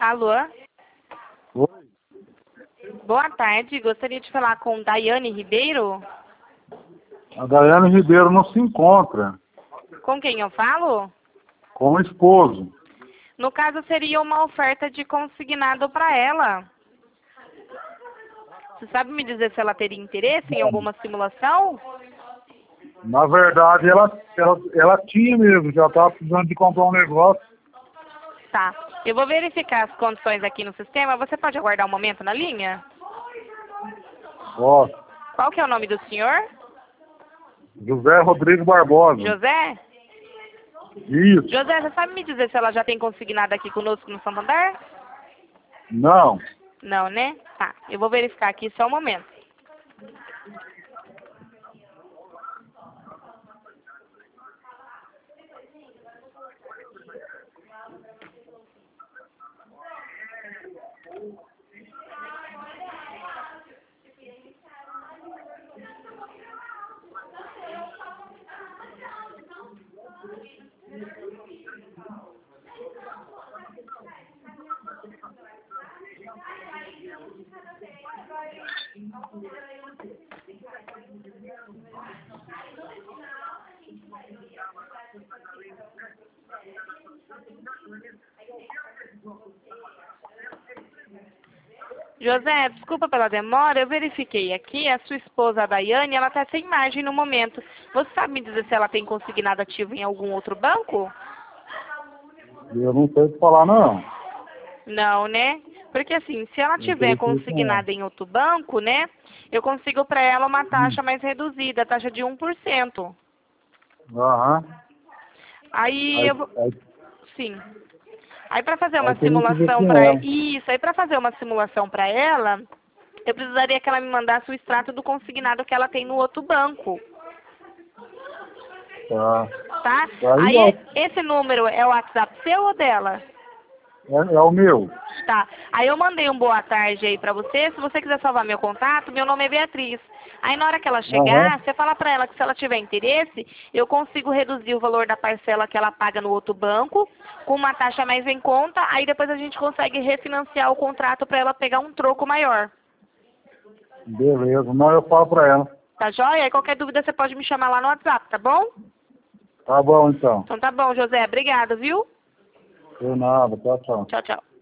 Alô? Oi, Boa tarde, gostaria de falar com Daiane Ribeiro. a Daiane Ribeiro não se encontra Com quem eu falo? com o esposo. No caso, seria uma oferta de consignado para ela. Você sabe me dizer se ela teria interesse em alguma simulação? Na verdade, ela tinha mesmo, já estava precisando de comprar um negócio. Tá. Eu vou verificar as condições aqui no sistema. Você pode aguardar um momento na linha? Ó, Qual que é o nome do senhor? José Rodrigo Barbosa. José? Isso. José, você sabe me dizer se ela já tem consignado aqui conosco no Santander? Não. Não, né? Tá. Eu vou verificar aqui só um momento. José, desculpa pela demora, eu verifiquei aqui, a sua esposa, a Daiane, ela está sem margem no momento. Você sabe me dizer se ela tem consignado ativo em algum outro banco? Eu não sei o que falar, não. Não, né? Porque assim, se ela Não tiver sei se não. consignada em outro banco, né, eu consigo para ela uma taxa mais reduzida, a taxa de 1%. Aham. Aí Aí, eu vou... aí, Sim. Aí para fazer aí uma teria que ver simulação com para ela. isso, aí para fazer uma simulação para ela, eu precisaria que ela me mandasse o extrato do consignado que ela tem no outro banco, Tá. tá? Aí, ó, Aí esse número é o WhatsApp seu ou dela? é o meu. Tá. Aí eu mandei um boa tarde aí pra você. Se você quiser salvar meu contato, meu nome é Beatriz. Aí na hora que ela chegar, Aham. você fala pra ela que se ela tiver interesse, eu consigo reduzir o valor da parcela que ela paga no outro banco, com uma taxa mais em conta, aí depois a gente consegue refinanciar o contrato pra ela pegar um troco maior. Beleza. Não, eu falo pra ela. Tá joia? Aí qualquer dúvida você pode me chamar lá no WhatsApp, tá bom? Tá bom, então. Então tá bom, José. Obrigada, viu? De nada. Tchau, tchau. Tchau, tchau.